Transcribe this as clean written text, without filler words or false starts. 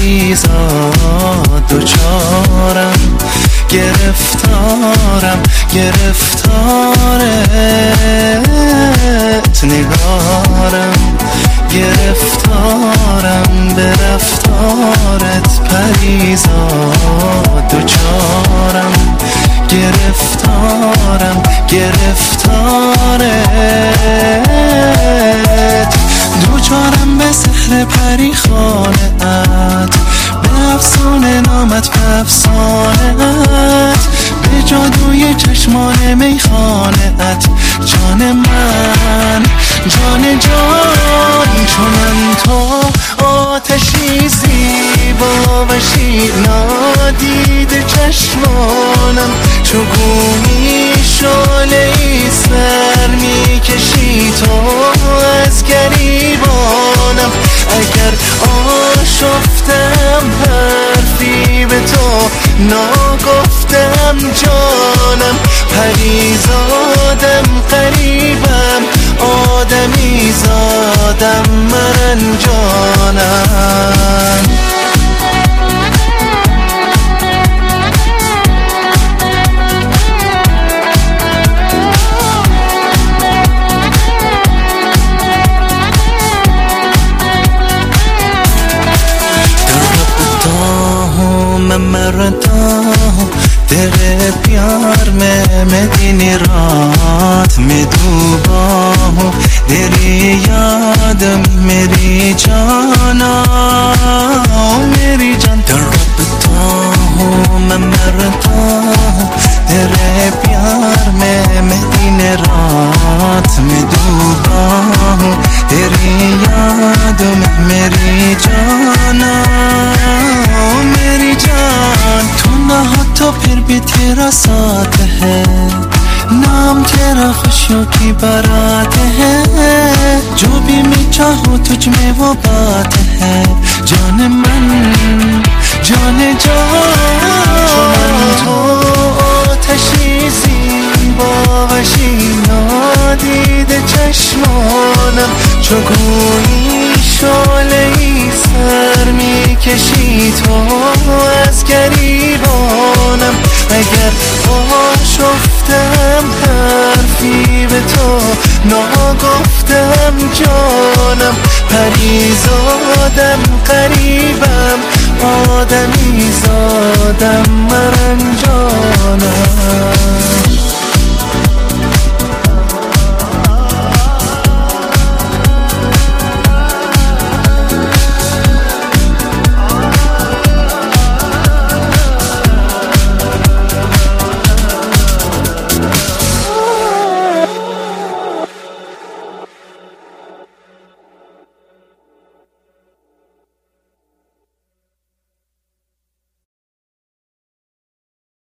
پریزاد دوچارم، گرفتارم گرفتارت نگارم، گرفتارم به رفتارت پریزاد دوچارم، گرفتارم گرفتارت دوچارم به سحر پری خانه‌ات، به افسانه نامت به افسانه‌ات، به جادوی چشمان میخانه‌ات جان من جان جان چونم تو آتشی زیبا و شیر نادیده چشمانم، چو گویی شعله‌ای سر میکشی تو از گریبانم، اگر آشفتم حرفی به تو ناگفتم جانم، پریزادم قریبم آدمی زادم من جانم. मैं मरता हूँ तेरे प्यार में, मैं दिन रात में डूबा हूँ तेरी याद मेरी जाना, मेरी जान तड़पता हूँ मैं मरता हूँ तेरे प्यार में, मैं दिन रात में डूबा हूँ तेरी याद में मेरी जाना, मेरी जान तू ना हो तो फिर भी तेरा साथ है, नाम तेरा खुशियों की बारात है, जो भी मैं चाहूँ तुझ में वो बात है, जाने मन जाने जान तो آتشی زیبا و شینادیده چشمانم، چو گویی شعله‌ای سر میکشی تو از گریبانم، اگر آشفتم حرفی به تو ناگفتم جانم، پریزادم قریبم آدمی زادم من جانم.